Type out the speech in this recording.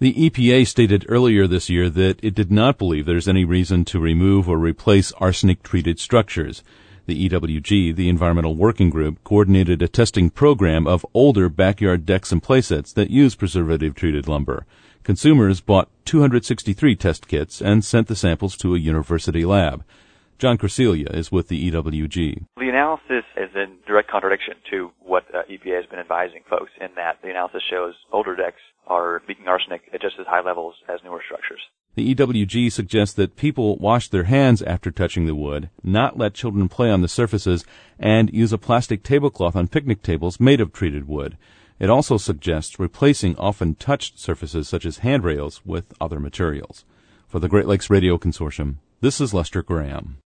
The EPA stated earlier this year that it did not believe there's any reason to remove or replace arsenic-treated structures. The EWG, the Environmental Working Group, coordinated a testing program of older backyard decks and playsets that use preservative-treated lumber. Consumers bought 263 test kits and sent the samples to a university lab. John Corsilia is with the EWG. The analysis is in direct contradiction to what EPA has been advising folks, in that the analysis shows older decks are leaking arsenic at just as high levels as newer structures. The EWG suggests that people wash their hands after touching the wood, not let children play on the surfaces, and use a plastic tablecloth on picnic tables made of treated wood. It also suggests replacing often touched surfaces such as handrails with other materials. For the Great Lakes Radio Consortium, this is Lester Graham.